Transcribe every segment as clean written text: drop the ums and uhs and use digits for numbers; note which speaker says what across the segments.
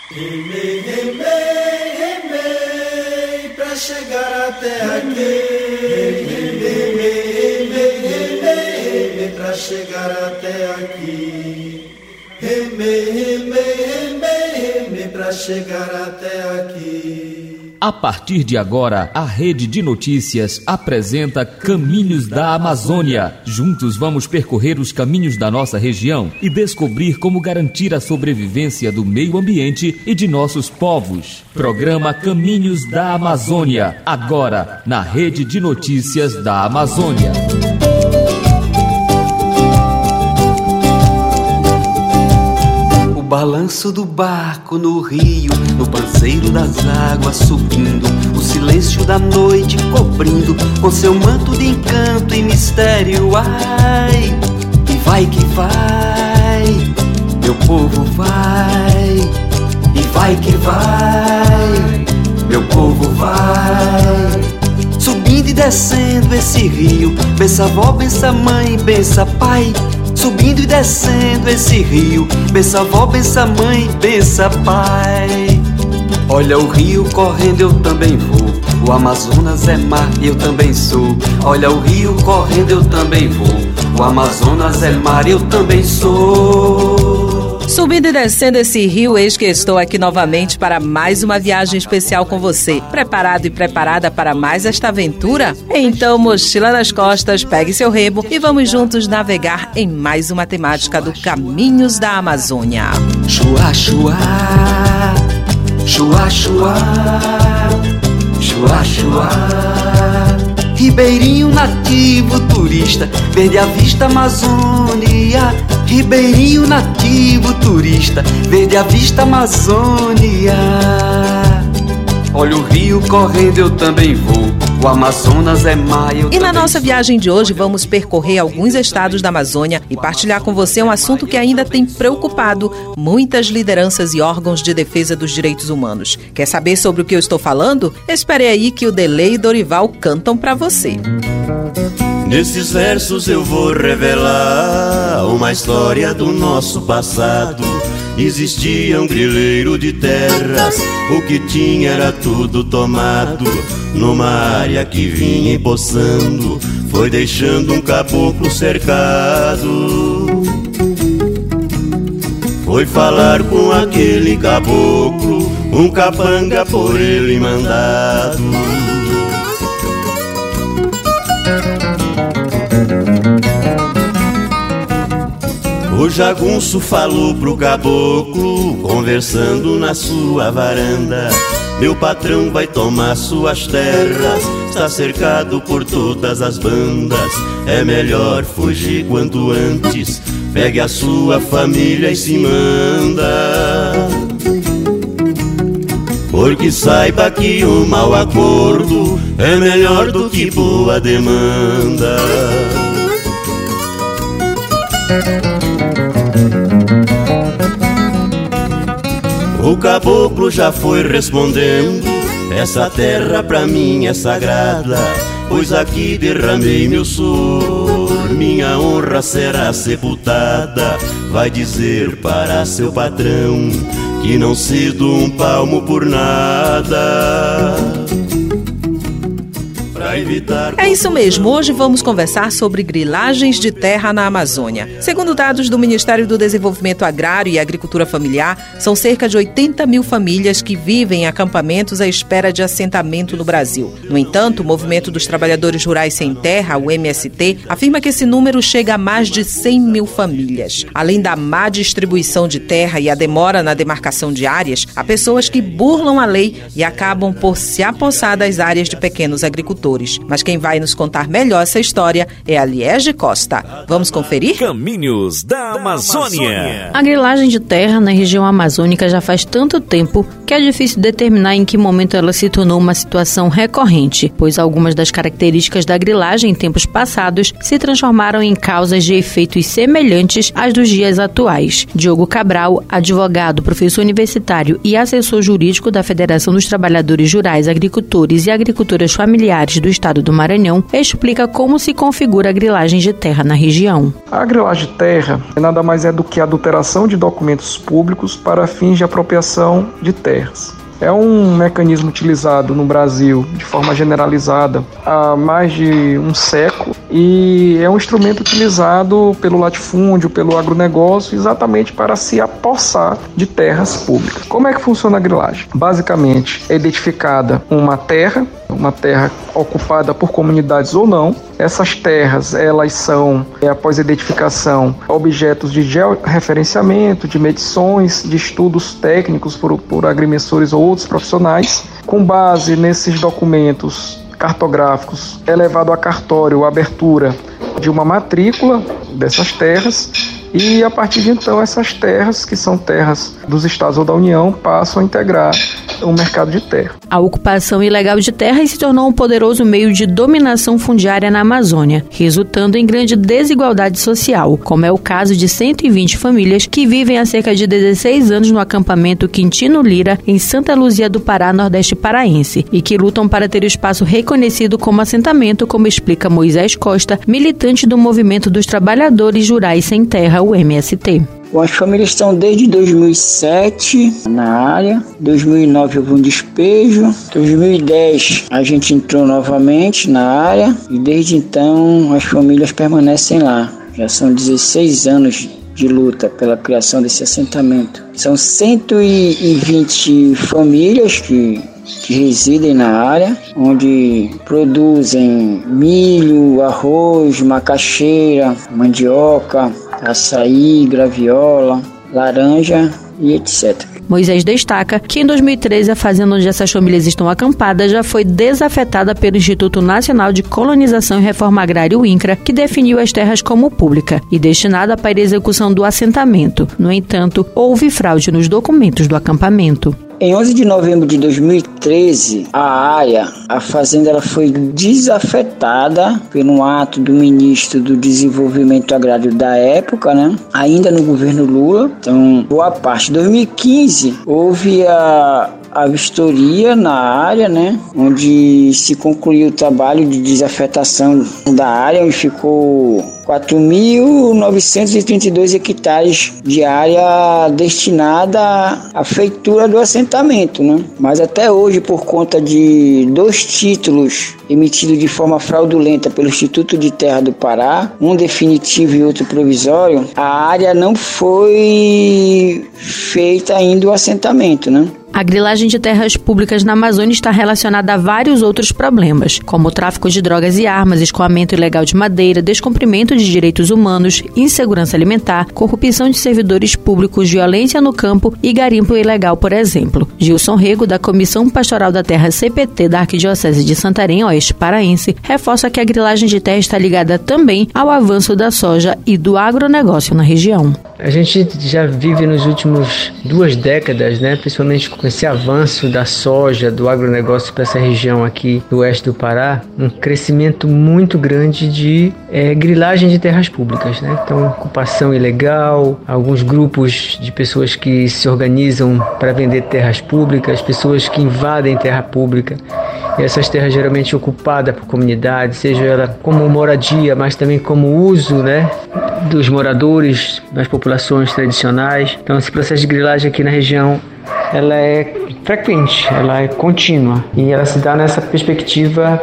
Speaker 1: Remei, remei, remei, pra chegar até aqui. Remei, remei, remei, remei, pra chegar até aqui. Remei, remei, remei, remei, pra chegar até aqui.
Speaker 2: A partir de agora, a Rede de Notícias apresenta Caminhos da Amazônia. Juntos vamos percorrer os caminhos da nossa região e descobrir como garantir a sobrevivência do meio ambiente e de nossos povos. Programa Caminhos da Amazônia, agora na Rede de Notícias da Amazônia.
Speaker 3: O balanço do barco no rio, no panseiro das águas subindo, o silêncio da noite cobrindo com seu manto de encanto e mistério. Ai, e vai que vai, meu povo vai, e vai que vai, meu povo vai. Subindo e descendo esse rio, bença avó, bença mãe, bença pai. Subindo e descendo esse rio, bença avó, bença mãe, bença pai. Olha o rio correndo, eu também vou. O Amazonas é mar, eu também sou. Olha o rio correndo, eu também vou. O Amazonas é mar, eu também sou.
Speaker 4: Subindo e descendo esse rio, eis que estou aqui novamente para mais uma viagem especial com você. Preparado e preparada para mais esta aventura? Então, mochila nas costas, pegue seu remo e vamos juntos navegar em mais uma temática do Caminhos da Amazônia.
Speaker 3: Chua, chua, chua, chua, chua, chua. Ribeirinho nativo turista, verde à vista Amazônia. Ribeirinho nativo turista, verde à vista Amazônia. Olha o rio correndo, eu também vou. O Amazonas é mar, eu
Speaker 4: E na nossa viagem de hoje vamos percorrer alguns estados da Amazônia e partilhar com você um assunto que ainda tem preocupado muitas lideranças e órgãos de defesa dos direitos humanos. Quer saber sobre o que eu estou falando? Espere aí que o Delei e Dorival cantam pra você.
Speaker 5: Nesses versos eu vou revelar uma história do nosso passado. Existia um grileiro de terras, o que tinha era tudo tomado. Numa área que vinha empoçando, foi deixando um caboclo cercado. Foi falar com aquele caboclo, um capanga por ele mandado. O jagunço falou pro caboclo, conversando na sua varanda: meu patrão vai tomar suas terras, está cercado por todas as bandas. É melhor fugir quanto antes, pegue a sua família e se manda. Porque saiba que um mau acordo é melhor do que boa demanda. O caboclo já foi respondendo: essa terra pra mim é sagrada, pois aqui derramei meu suor, minha honra será sepultada. Vai dizer para seu patrão que não cedo um palmo por nada.
Speaker 4: É isso mesmo, hoje vamos conversar sobre grilagens de terra na Amazônia. Segundo dados do Ministério do Desenvolvimento Agrário e Agricultura Familiar, são cerca de 80 mil famílias que vivem em acampamentos à espera de assentamento no Brasil. No entanto, o Movimento dos Trabalhadores Rurais Sem Terra, o MST, afirma que esse número chega a mais de 100 mil famílias. Além da má distribuição de terra e a demora na demarcação de áreas, há pessoas que burlam a lei e acabam por se apossar das áreas de pequenos agricultores. Mas quem vai nos contar melhor essa história é a Liege Costa. Vamos conferir?
Speaker 2: Caminhos da Amazônia.
Speaker 6: A grilagem de terra na região amazônica já faz tanto tempo que é difícil determinar em que momento ela se tornou uma situação recorrente, pois algumas das características da grilagem em tempos passados se transformaram em causas de efeitos semelhantes às dos dias atuais. Diogo Cabral, advogado, professor universitário e assessor jurídico da Federação dos Trabalhadores Rurais, Agricultores e Agricultoras Familiares do do estado do Maranhão, explica como se configura a grilagem de terra na região.
Speaker 7: A grilagem de terra nada mais é do que a adulteração de documentos públicos para fins de apropriação de terras. É um mecanismo utilizado no Brasil de forma generalizada há mais de um século e é um instrumento utilizado pelo latifúndio, pelo agronegócio, exatamente para se apossar de terras públicas. Como é que funciona a grilagem? Basicamente, é identificada uma terra ocupada por comunidades ou não. Essas terras, elas são, após a identificação, objetos de georreferenciamento, de medições, de estudos técnicos por agrimensores ou outros profissionais. Com base nesses documentos cartográficos, é levado a cartório a abertura de uma matrícula dessas terras e, a partir de então, essas terras, que são terras dos estados ou da União, passam a integrar o mercado de terra.
Speaker 6: A ocupação ilegal de terras se tornou um poderoso meio de dominação fundiária na Amazônia, resultando em grande desigualdade social, como é o caso de 120 famílias que vivem há cerca de 16 anos no acampamento Quintino Lira, em Santa Luzia do Pará, Nordeste paraense, e que lutam para ter o espaço reconhecido como assentamento, como explica Moisés Costa, militante do Movimento dos Trabalhadores Rurais Sem Terra, o MST.
Speaker 8: As famílias estão desde 2007 na área, 2009 houve um despejo, 2010 a gente entrou novamente na área e desde então as famílias permanecem lá. Já são 16 anos de luta pela criação desse assentamento. São 120 famílias que residem na área, onde produzem milho, arroz, macaxeira, mandioca, açaí, graviola, laranja e etc.
Speaker 6: Moisés destaca que em 2013 a fazenda onde essas famílias estão acampadas já foi desafetada pelo Instituto Nacional de Colonização e Reforma Agrária, o INCRA, que definiu as terras como pública e destinada para a execução do assentamento. No entanto, houve fraude nos documentos do acampamento.
Speaker 8: Em 11 de novembro de 2013, a fazenda ela foi desafetada por um ato do ministro do Desenvolvimento Agrário da época, ainda no governo Lula. Então, boa parte. Em 2015, houve a vistoria na área, onde se concluiu o trabalho de desafetação da área, onde ficou 4.932 hectares de área destinada à feitura do assentamento, Mas até hoje, por conta de 2 títulos emitidos de forma fraudulenta pelo Instituto de Terra do Pará, um definitivo e outro provisório, a área não foi feita ainda o assentamento,
Speaker 6: A grilagem de terras públicas na Amazônia está relacionada a vários outros problemas, como o tráfico de drogas e armas, escoamento ilegal de madeira, descumprimento de direitos humanos, insegurança alimentar, corrupção de servidores públicos, violência no campo e garimpo ilegal, por exemplo. Gilson Rego, da Comissão Pastoral da Terra CPT da Arquidiocese de Santarém, Oeste Paraense, reforça que a grilagem de terra está ligada também ao avanço da soja e do agronegócio na região.
Speaker 9: A gente já vive nos últimos 2 décadas, principalmente com esse avanço da soja, do agronegócio para essa região aqui do oeste do Pará, um crescimento muito grande de grilagem de terras públicas, Então, ocupação ilegal, alguns grupos de pessoas que se organizam para vender terras públicas, pessoas que invadem terra pública. E essas terras geralmente ocupadas por comunidades, seja ela como moradia, mas também como uso, dos moradores, das populações tradicionais. Então, esse processo de grilagem aqui na região, ela é frequente, ela é contínua e ela se dá nessa perspectiva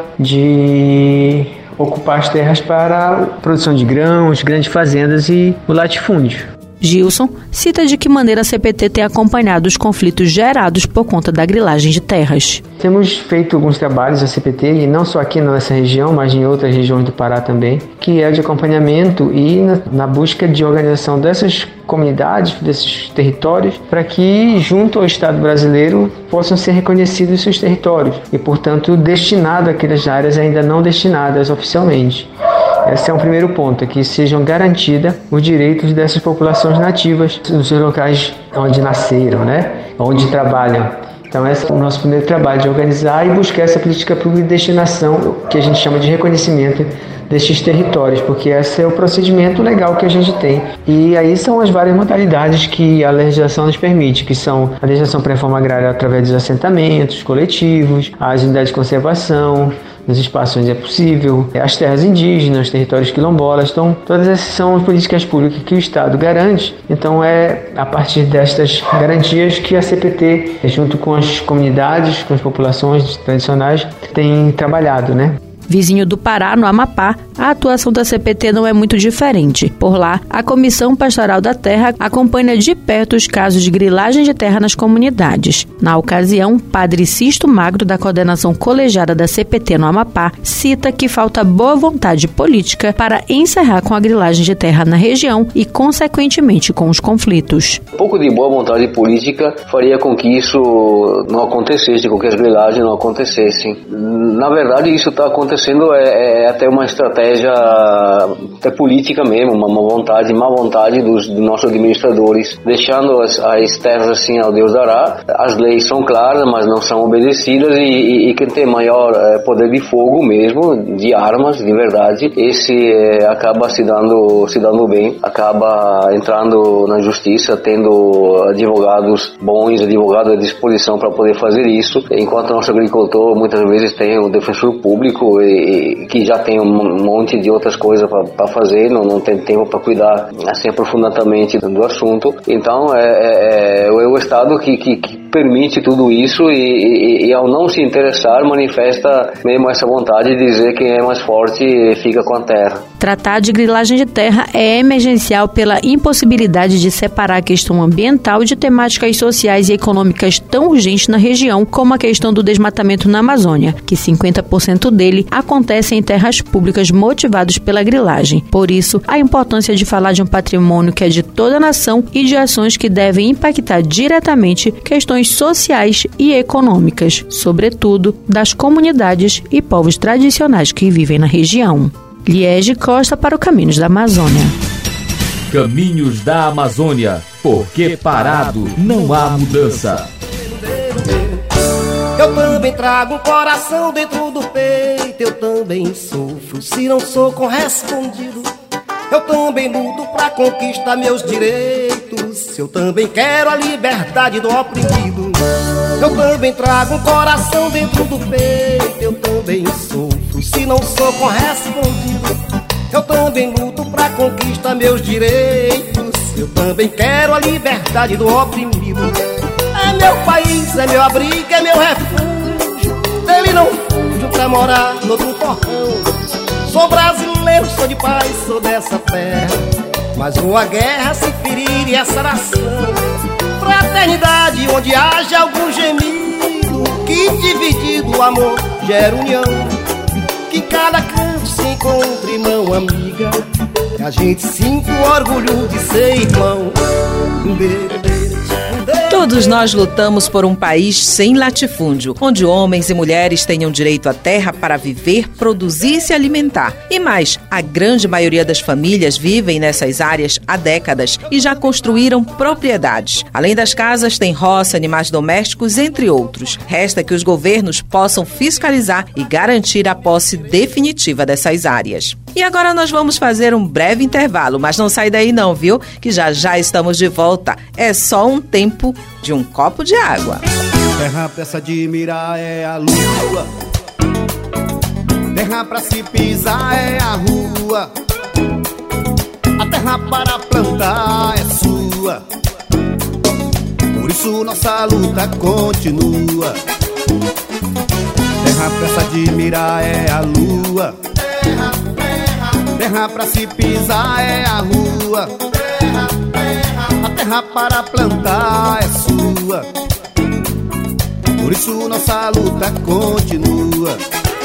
Speaker 9: de ocupar as terras para a produção de grãos, grandes fazendas e o latifúndio.
Speaker 6: Gilson cita de que maneira a CPT tem acompanhado os conflitos gerados por conta da grilagem de terras.
Speaker 9: Temos feito alguns trabalhos da CPT, e não só aqui nessa região, mas em outras regiões do Pará também, que é de acompanhamento e na busca de organização dessas comunidades, desses territórios, para que, junto ao Estado brasileiro, possam ser reconhecidos seus territórios e, portanto, destinados àquelas áreas ainda não destinadas oficialmente. Esse é um primeiro ponto, que sejam garantidos os direitos dessas populações nativas nos seus locais onde nasceram, onde trabalham. Então esse é o nosso primeiro trabalho, de organizar e buscar essa política pública de destinação, que a gente chama de reconhecimento destes territórios, porque esse é o procedimento legal que a gente tem. E aí são as várias modalidades que a legislação nos permite, que são a legislação para a reforma agrária através dos assentamentos coletivos, as unidades de conservação, nos espaços onde é possível, as terras indígenas, territórios quilombolas. Então, todas essas são as políticas públicas que o Estado garante. Então, é a partir destas garantias que a CPT, junto com as comunidades, com as populações tradicionais, tem trabalhado, né?
Speaker 6: Vizinho do Pará, no Amapá, a atuação da CPT não é muito diferente. Por lá, a Comissão Pastoral da Terra acompanha de perto os casos de grilagem de terra nas comunidades. Na ocasião, Padre Sisto Magro, da coordenação colegiada da CPT no Amapá, cita que falta boa vontade política para encerrar com a grilagem de terra na região e, consequentemente, com os conflitos.
Speaker 10: Um pouco de boa vontade política faria com que isso não acontecesse, com que as grilagens não acontecessem. Na verdade, isso está acontecendo é até uma estratégia até política mesmo, uma má vontade dos nossos administradores, deixando as terras assim ao Deus dará. As leis são claras, mas não são obedecidas e quem tem maior poder de fogo mesmo, de armas, de verdade, esse acaba se dando bem, acaba entrando na justiça, tendo advogados bons, advogados à disposição para poder fazer isso, enquanto o nosso agricultor muitas vezes tem o defensor público que já tem um monte de outras coisas para fazer, não tem tempo para cuidar assim aprofundadamente do assunto. Então é o Estado que permite tudo isso e ao não se interessar manifesta mesmo essa vontade de dizer que quem é mais forte fica com a terra.
Speaker 6: Tratar de grilagem de terra é emergencial pela impossibilidade de separar a questão ambiental de temáticas sociais e econômicas tão urgentes na região como a questão do desmatamento na Amazônia, que 50% dele acontece em terras públicas motivados pela grilagem. Por isso, a importância de falar de um patrimônio que é de toda a nação e de ações que devem impactar diretamente questões sociais e econômicas, sobretudo das comunidades e povos tradicionais que vivem na região. Liege Costa para o Caminhos da Amazônia.
Speaker 2: Caminhos da Amazônia, porque parado não há mudança.
Speaker 1: Eu também trago um coração dentro do peito, eu também sofro se não sou correspondido. Eu também luto pra conquistar meus direitos, eu também quero a liberdade do oprimido. Eu também trago um coração dentro do peito, eu também sofro se não sou correspondido. Eu também luto pra conquistar meus direitos, eu também quero a liberdade do oprimido. É meu país, é meu abrigo, é meu refúgio, dele não fujo pra morar no outro portão. Sou brasileiro, sou de paz, sou dessa terra, mas uma guerra se ferir e essa nação. Fraternidade onde haja algum gemido, que dividido o amor gera união. Que cada canto se encontre mão amiga, que a gente sinta o orgulho de ser irmão.
Speaker 4: Todos nós lutamos por um país sem latifúndio, onde homens e mulheres tenham direito à terra para viver, produzir e se alimentar. E mais, a grande maioria das famílias vivem nessas áreas há décadas e já construíram propriedades. Além das casas, tem roça, animais domésticos, entre outros. Resta que os governos possam fiscalizar e garantir a posse definitiva dessas áreas. E agora nós vamos fazer um breve intervalo, mas não sai daí não, viu? Que já estamos de volta. É só um tempo de um copo de água.
Speaker 1: Terra pra se admirar é a lua, terra pra se pisar é a rua, a terra para plantar é sua, por isso nossa luta continua. Terra pra se admirar é a lua, terra pra se pisar é a rua, a terra para plantar é sua, por isso nossa luta continua.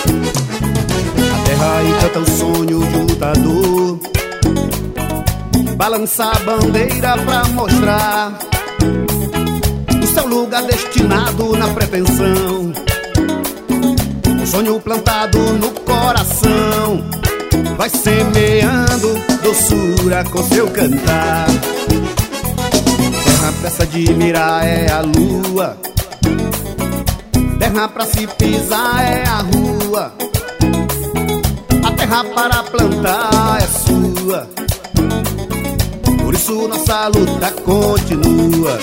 Speaker 1: A terra encanta o sonho de um lutador, balança a bandeira pra mostrar o seu lugar destinado na pretensão. O sonho plantado no coração vai semeando doçura com seu cantar. Terra pra se admirar é a lua, terra pra se pisar é a rua, a terra para plantar é sua, por isso nossa luta continua.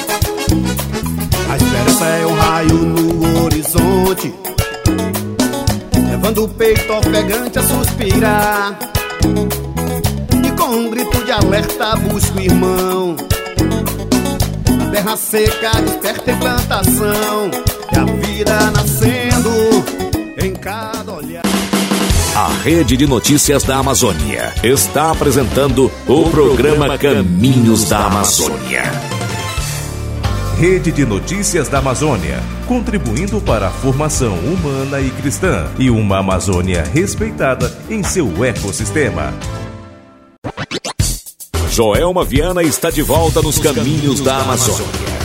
Speaker 1: A esperança é um raio no horizonte,
Speaker 11: levando o peito ofegante a suspirar, e com um grito de alerta busco o irmão. Na terra seca desperta em plantação, e a vida nascendo em cada olhar.
Speaker 12: A Rede de Notícias da Amazônia está apresentando o programa Caminhos da Amazônia.
Speaker 13: Rede de Notícias da Amazônia, contribuindo para a formação humana e cristã e uma Amazônia respeitada em seu ecossistema.
Speaker 12: Joelma Viana está de volta nos Caminhos da Amazônia.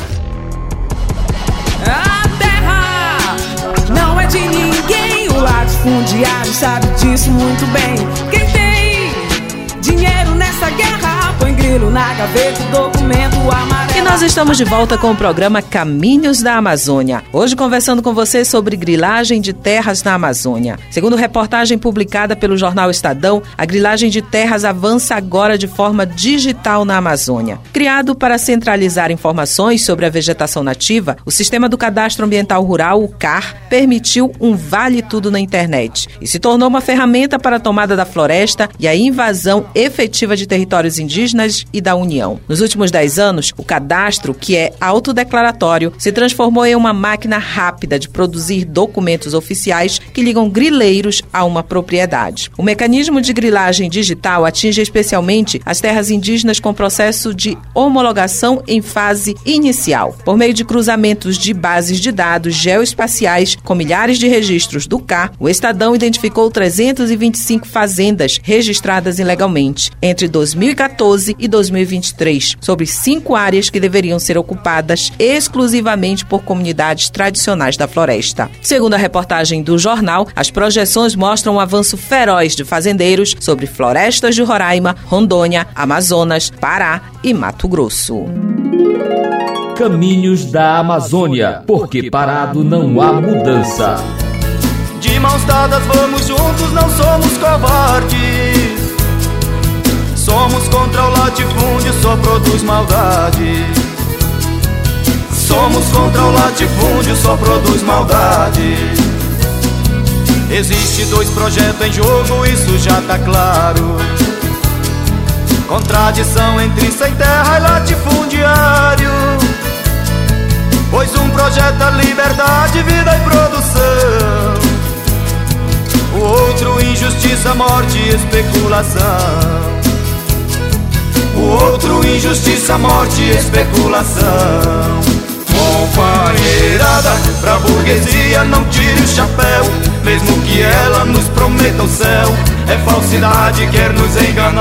Speaker 14: A terra não é de ninguém, o latifundiário sabe disso muito bem. Quem tem dinheiro nessa guerra põe grilo na gaveta, documento amarelo.
Speaker 4: E nós estamos de volta com o programa Caminhos da Amazônia. Hoje conversando com você sobre grilagem de terras na Amazônia. Segundo reportagem publicada pelo jornal Estadão, a grilagem de terras avança agora de forma digital na Amazônia. Criado para centralizar informações sobre a vegetação nativa, o Sistema do Cadastro Ambiental Rural, o CAR, permitiu um vale-tudo na internet e se tornou uma ferramenta para a tomada da floresta e a invasão efetiva de territórios indígenas e da União. Nos últimos 10 anos, o cadastro, que é autodeclaratório, se transformou em uma máquina rápida de produzir documentos oficiais que ligam grileiros a uma propriedade. O mecanismo de grilagem digital atinge especialmente as terras indígenas com processo de homologação em fase inicial. Por meio de cruzamentos de bases de dados geoespaciais com milhares de registros do CAR, o Estadão identificou 325 fazendas registradas ilegalmente entre 2014 e 2023, sobre 5 áreas que deveriam ser ocupadas exclusivamente por comunidades tradicionais da floresta. Segundo a reportagem do jornal, as projeções mostram um avanço feroz de fazendeiros sobre florestas de Roraima, Rondônia, Amazonas, Pará e Mato Grosso.
Speaker 2: Caminhos da Amazônia, porque parado não há mudança.
Speaker 15: De mãos dadas vamos juntos, não somos covardes. Somos contra o latifúndio, só produz maldade. Somos contra o latifúndio, só produz maldade. Existe 2 projetos em jogo, isso já tá claro. Contradição entre sem terra e latifundiário. Pois um projeto é liberdade, vida e produção. O outro injustiça, morte e especulação. O outro injustiça, morte e especulação. Companheirada, pra burguesia não tire o chapéu. Mesmo que ela nos prometa o céu, é falsidade, quer nos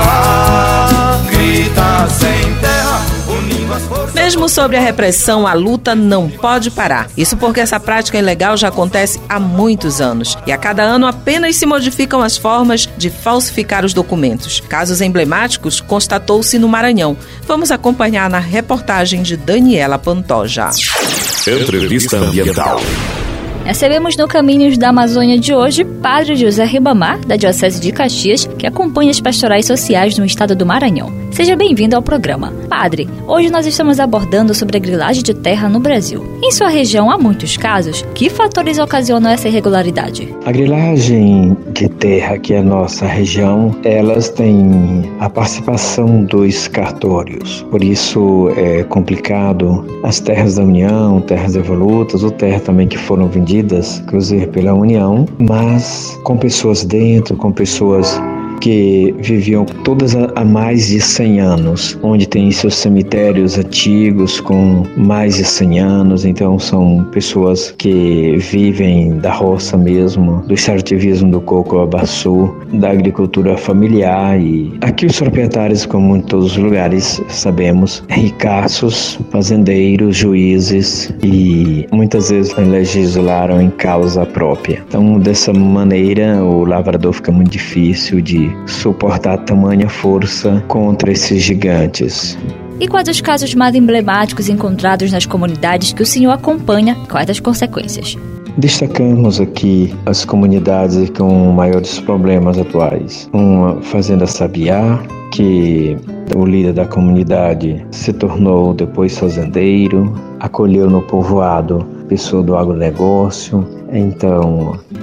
Speaker 15: enganar. Grita sem terra, unindo as forças.
Speaker 4: Mesmo sobre a repressão, a luta não pode parar. Isso porque essa prática ilegal já acontece há muitos anos. E a cada ano apenas se modificam as formas de falsificar os documentos. Casos emblemáticos constatou-se no Maranhão. Vamos acompanhar na reportagem de Daniela Pantoja.
Speaker 12: Entrevista Ambiental.
Speaker 16: Recebemos no Caminhos da Amazônia de hoje Padre José Ribamar, da Diocese de Caxias, que acompanha as pastorais sociais no estado do Maranhão. Seja bem-vindo ao programa. Padre, hoje nós estamos abordando sobre a grilagem de terra no Brasil. Em sua região há muitos casos. Que fatores ocasionam essa irregularidade?
Speaker 17: A grilagem de terra aqui na nossa região, elas têm a participação dos cartórios. Por isso é complicado as terras da União, terras devolutas, ou terras também que foram vendidas, inclusive pela União, mas com pessoas dentro, com pessoas que viviam todas há mais de 100 anos, onde tem seus cemitérios antigos com mais de 100 anos, então são pessoas que vivem da roça mesmo, do extrativismo do coco-babaçu, da agricultura familiar. E aqui os proprietários, como em todos os lugares, sabemos, ricaços, fazendeiros, juízes, e muitas vezes legislaram em causa própria. Então, dessa maneira, o lavrador fica muito difícil de suportar tamanha força contra esses gigantes.
Speaker 16: E quais os casos mais emblemáticos encontrados nas comunidades que o senhor acompanha? Quais as consequências?
Speaker 17: Destacamos aqui as comunidades com maiores problemas atuais. Uma fazenda Sabiá, que o líder da comunidade se tornou depois fazendeiro, acolheu no povoado pessoa do agronegócio, então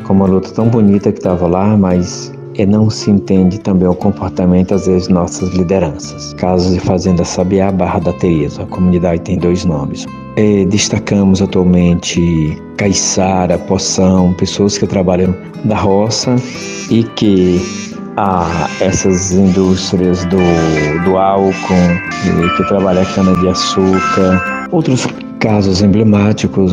Speaker 17: Foi uma luta tão bonita que estava lá, mas não se entende também o comportamento, às vezes, de nossas lideranças. Caso de Fazenda Sabiá, Barra da Teresa. A comunidade tem 2 nomes. Destacamos atualmente Caiçara, Poção, pessoas que trabalham da roça e que essas indústrias do álcool, que trabalham a cana-de-açúcar. Outros casos emblemáticos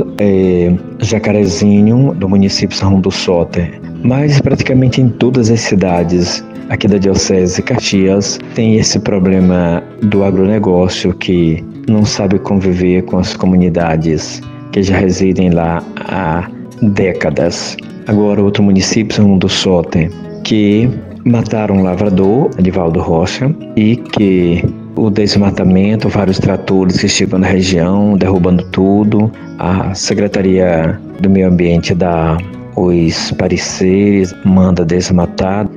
Speaker 17: Jacarezinho, do município São João do Soter. Mas praticamente em todas as cidades aqui da Diocese de Caxias tem esse problema do agronegócio que não sabe conviver com as comunidades que já residem lá há décadas. Agora, outro município, São João do Soter, que mataram um lavrador, Edivaldo Rocha, e que o desmatamento, vários tratores que chegam na região, derrubando tudo. A Secretaria do Meio Ambiente dá os pareceres, manda desmatar,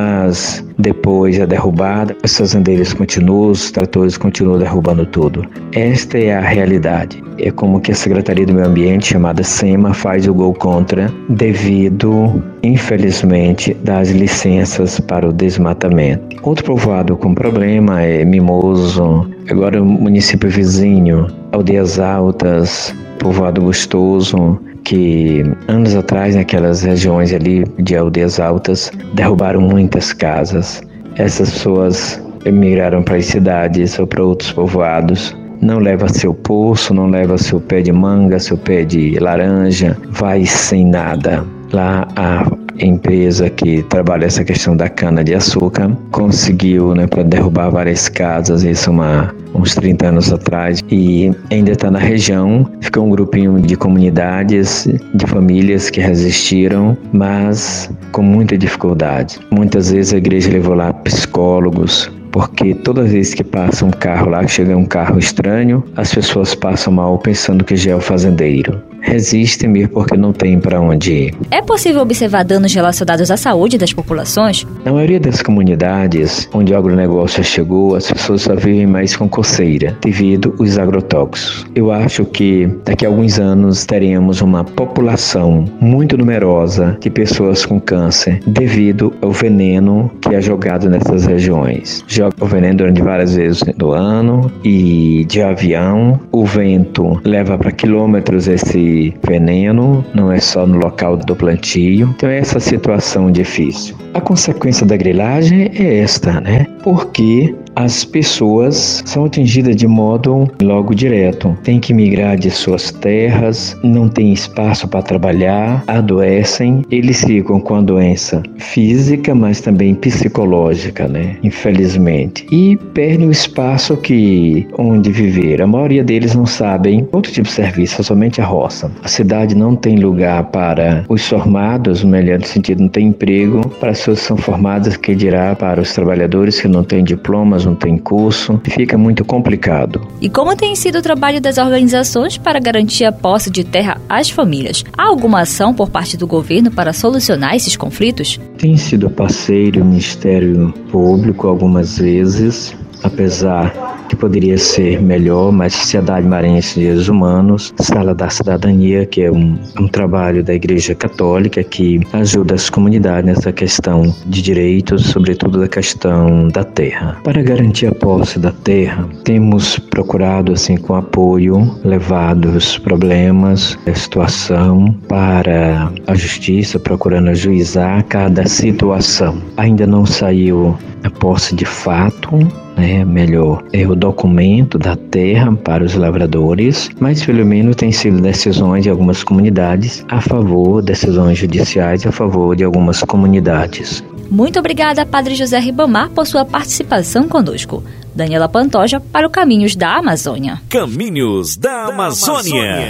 Speaker 17: mas depois é derrubada, os fazendeiros continuam, os tratores continuam derrubando tudo. Esta é a realidade. É como que a Secretaria do Meio Ambiente, chamada SEMA, faz o gol contra devido, infelizmente, das licenças para o desmatamento. Outro povoado com problema é Mimoso, agora o município vizinho, Aldeias Altas, povoado Gostoso, que anos atrás, naquelas regiões ali de Aldeias Altas, derrubaram muitas casas. Essas pessoas emigraram para as cidades ou para outros povoados. Não leva seu poço, não leva seu pé de manga, seu pé de laranja, vai sem nada. Lá a empresa que trabalha essa questão da cana-de-açúcar conseguiu, para derrubar várias casas, isso uns 30 anos atrás, e ainda está na região. Fica um grupinho de comunidades, de famílias que resistiram, mas com muita dificuldade. Muitas vezes a igreja levou lá psicólogos, porque toda vez que passa um carro lá, que chega um carro estranho, as pessoas passam mal pensando que já é o fazendeiro. Resistem mesmo porque não tem para onde ir.
Speaker 16: É possível observar danos relacionados à saúde das populações?
Speaker 17: Na maioria das comunidades onde o agronegócio chegou, as pessoas só vivem mais com coceira, devido aos agrotóxicos. Eu acho que daqui a alguns anos teremos uma população muito numerosa de pessoas com câncer, devido ao veneno que é jogado nessas regiões. Joga o veneno durante várias vezes do ano e de avião. O vento leva para quilômetros esse veneno, não é só no local do plantio. Então é essa situação difícil. A consequência da grilagem é esta, Porque as pessoas são atingidas de modo logo direto. Tem que migrar de suas terras, não tem espaço para trabalhar, adoecem. Eles ficam com a doença física, mas também psicológica, Infelizmente. E perdem o espaço onde viver. A maioria deles não sabem outro tipo de serviço, somente a roça. A cidade não tem lugar para os formados, no melhor sentido, não tem emprego para as pessoas que são formadas, que dirá para os trabalhadores que não têm diplomas, não tem curso, fica muito complicado.
Speaker 16: E como tem sido o trabalho das organizações para garantir a posse de terra às famílias? Há alguma ação por parte do governo para solucionar esses conflitos?
Speaker 17: Tem sido parceiro do Ministério Público algumas vezes, apesar que poderia ser melhor, mas Sociedade Maranhense de Direitos Humanos, Sala da Cidadania, que é um trabalho da Igreja Católica que ajuda as comunidades nessa questão de direitos, sobretudo da questão da terra. Para garantir a posse da terra, temos procurado, com apoio, levado os problemas, a situação para a justiça, procurando ajuizar cada situação. Ainda não saiu a posse de fato, melhor, é o documento da terra para os lavradores, mas pelo menos tem sido decisões de algumas comunidades a favor, decisões judiciais a favor de algumas comunidades.
Speaker 16: Muito obrigada, Padre José Ribamar, por sua participação conosco. Daniela Pantoja para o Caminhos da Amazônia.
Speaker 12: Caminhos da Amazônia.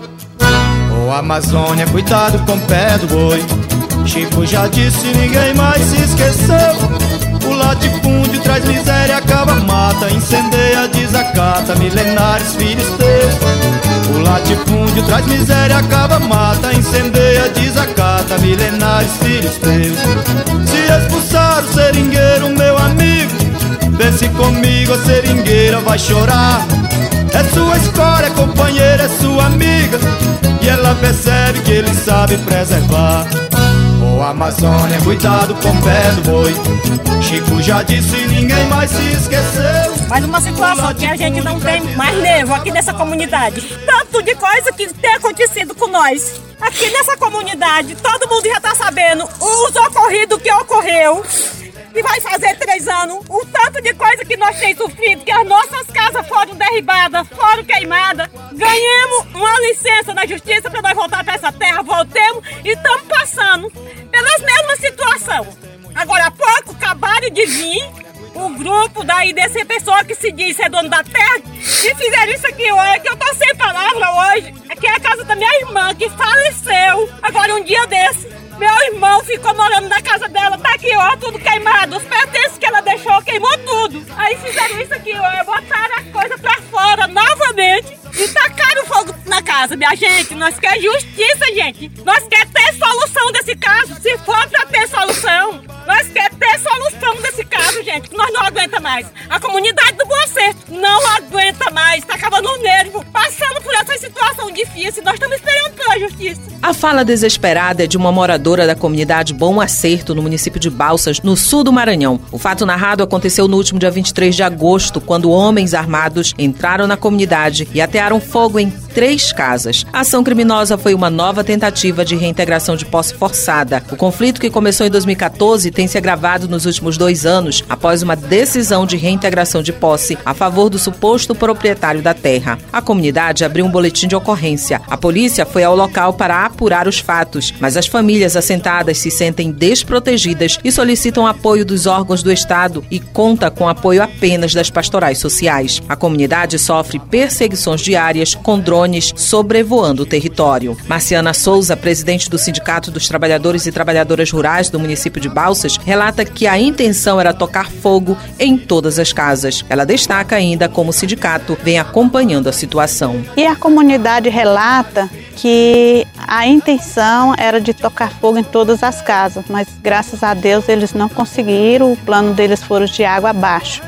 Speaker 11: Ô Amazônia, cuidado com o pé do boi. Chico já disse, ninguém mais se esqueceu. O latifúndio traz miséria, acaba, mata, incendeia, desacata, milenares filhos teus. O latifúndio traz miséria, acaba, mata, incendeia, desacata, milenares filhos teus. Se expulsar o seringueiro, meu amigo, desce comigo, a seringueira vai chorar. É sua escória, companheira, é sua amiga, e ela percebe que ele sabe preservar. Ô Amazônia, cuidado com o pé do boi. Chico já disse e ninguém mais se esqueceu.
Speaker 18: Mas uma situação que a gente não tem mais nervo aqui nessa comunidade. Tanto de coisa que tem acontecido com nós. Aqui nessa comunidade, todo mundo já tá sabendo os ocorridos que ocorreu. E vai fazer 3 anos, o tanto de coisa que nós temos sofrido, que as nossas casas foram derribadas, foram queimadas. Ganhamos uma licença na justiça para nós voltar para essa terra, voltemos e estamos passando pelas mesmas situações. Agora há pouco acabaram de vir o grupo daí dessa pessoa que se diz ser dono da terra e fizeram isso aqui hoje, que eu tô sem palavra hoje. Aqui é a casa da minha irmã que faleceu agora um dia desse. Meu irmão ficou morando na casa dela, tá aqui ó, tudo queimado, os pertences que ela deixou queimou tudo. Aí fizeram isso aqui ó, botaram a coisa pra fora novamente e tacaram fogo na casa. Minha gente, nós queremos justiça, gente. Nós queremos ter solução desse caso, se for pra ter solução. Nós queremos ter solução desse caso, gente, que nós não aguenta mais. A comunidade do Bom Acerto não aguenta mais, tá acabando o nervo, passando por essa situação difícil. Nós estamos esperando pela justiça.
Speaker 4: A fala desesperada é de uma moradora da comunidade Bom Acerto, no município de Balsas, no sul do Maranhão. O fato narrado aconteceu no último dia 23 de agosto, quando homens armados entraram na comunidade e atearam fogo em 3 casas. A ação criminosa foi uma nova tentativa de reintegração de posse forçada. O conflito, que começou em 2014, tem se agravado nos últimos 2 anos, após uma decisão de reintegração de posse a favor do suposto proprietário da terra. A comunidade abriu um boletim de ocorrência. A polícia foi ao local para apurar os fatos, mas as famílias assentadas se sentem desprotegidas e solicitam apoio dos órgãos do Estado e conta com apoio apenas das pastorais sociais. A comunidade sofre perseguições diárias com drones sobrevoando o território. Marciana Souza, presidente do Sindicato dos Trabalhadores e Trabalhadoras Rurais do município de Balsas, relata que a intenção era tocar fogo em todas as casas. Ela destaca ainda como o sindicato vem acompanhando a situação.
Speaker 19: E a comunidade relata que a intenção era de tocar fogo em todas as casas, mas graças a Deus eles não conseguiram, o plano deles foi de água abaixo.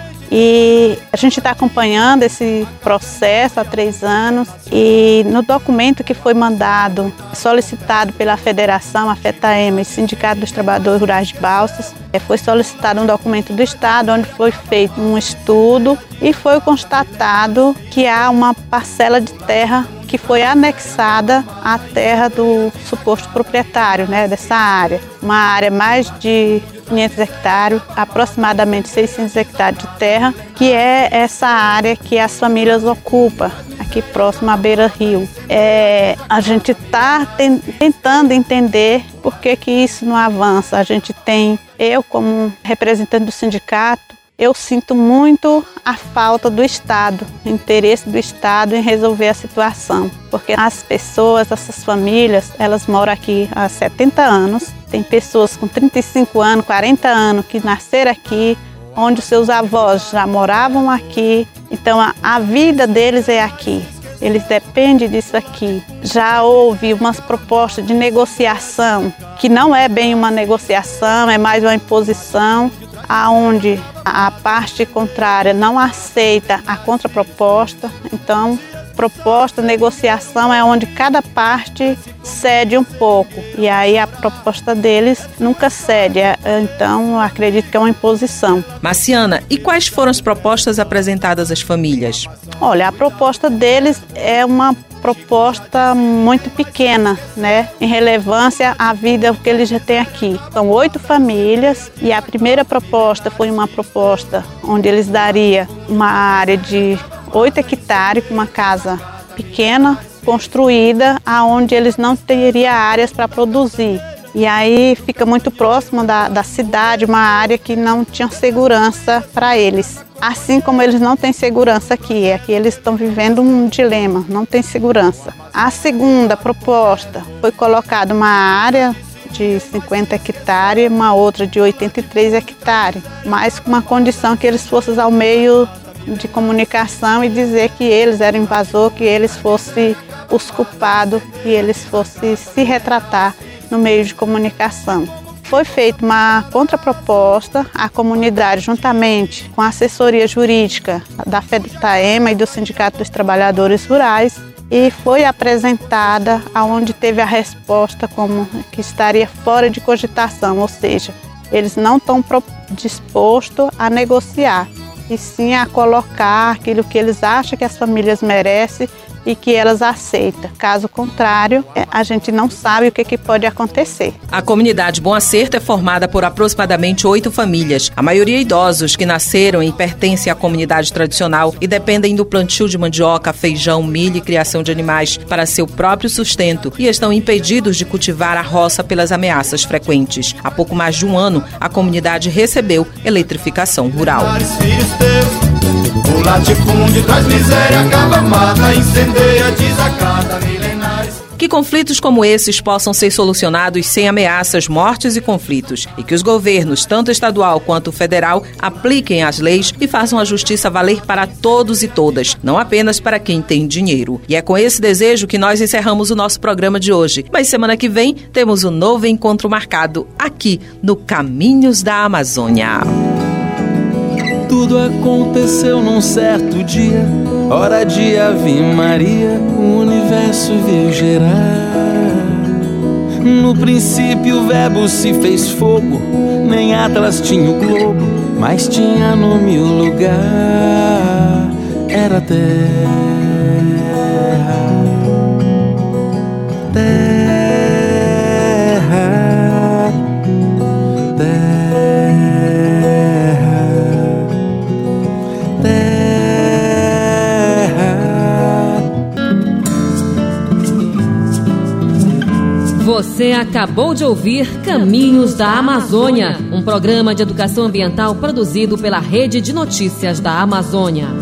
Speaker 19: E a gente está acompanhando esse processo há 3 anos e no documento que foi mandado, solicitado pela Federação, a FETAEM, Sindicato dos Trabalhadores Rurais de Balsas, foi solicitado um documento do Estado onde foi feito um estudo e foi constatado que há uma parcela de terra que foi anexada à terra do suposto proprietário, dessa área. Uma área mais de 500 hectares, aproximadamente 600 hectares de terra, que é essa área que as famílias ocupam, aqui próximo à beira-rio. A gente está tentando entender por que isso não avança. A gente tem, eu como representante do sindicato, eu sinto muito a falta do Estado, o interesse do Estado em resolver a situação. Porque as pessoas, essas famílias, elas moram aqui há 70 anos. Tem pessoas com 35 anos, 40 anos que nasceram aqui, onde os seus avós já moravam aqui. Então a vida deles é aqui. Eles dependem disso aqui. Já houve umas propostas de negociação, que não é bem uma negociação, é mais uma imposição, aonde a parte contrária não aceita a contraproposta. Então, proposta, negociação é onde cada parte cede um pouco. E aí a proposta deles nunca cede. Então, acredito que é uma imposição.
Speaker 4: Marciana, e quais foram as propostas apresentadas às famílias?
Speaker 19: Olha, a proposta deles é uma proposta muito pequena, em relevância à vida que eles já têm aqui. São 8 famílias e a primeira proposta foi uma proposta onde eles dariam uma área de 8 hectares com uma casa pequena, construída, aonde eles não teriam áreas para produzir. E aí fica muito próximo da cidade, uma área que não tinha segurança para eles. Assim como eles não têm segurança aqui eles estão vivendo um dilema, não tem segurança. A segunda proposta foi colocada uma área de 50 hectares, uma outra de 83 hectares, mas com uma condição que eles fossem ao meio de comunicação e dizer que eles eram invasor, que eles fossem os culpados, que eles fossem se retratar no meio de comunicação. Foi feita uma contraproposta à comunidade, juntamente com a assessoria jurídica da FEDUTAEMA e do Sindicato dos Trabalhadores Rurais, e foi apresentada aonde teve a resposta como que estaria fora de cogitação, ou seja, eles não estão dispostos a negociar, e sim a colocar aquilo que eles acham que as famílias merecem e que elas aceitam. Caso contrário, a gente não sabe o que pode acontecer.
Speaker 4: A comunidade Bom Acerto é formada por aproximadamente 8 famílias, a maioria idosos que nasceram e pertencem à comunidade tradicional e dependem do plantio de mandioca, feijão, milho e criação de animais para seu próprio sustento e estão impedidos de cultivar a roça pelas ameaças frequentes. Há pouco mais de um ano, a comunidade recebeu eletrificação rural.
Speaker 15: O latifúndio traz miséria, acaba, mata, incendeia, desacata milenares.
Speaker 4: Que conflitos como esses possam ser solucionados sem ameaças, mortes e conflitos. E que os governos, tanto estadual quanto federal, apliquem as leis e façam a justiça valer para todos e todas, não apenas para quem tem dinheiro. E é com esse desejo que nós encerramos o nosso programa de hoje. Mas semana que vem temos um novo encontro marcado aqui no Caminhos da Amazônia.
Speaker 20: Tudo aconteceu num certo dia, hora de Ave Maria, o universo veio gerar. No princípio o verbo se fez fogo, nem Atlas tinha o globo, mas tinha nome e o lugar, era terra.
Speaker 21: Você acabou de ouvir Caminhos da Amazônia, um programa de educação ambiental produzido pela Rede de Notícias da Amazônia.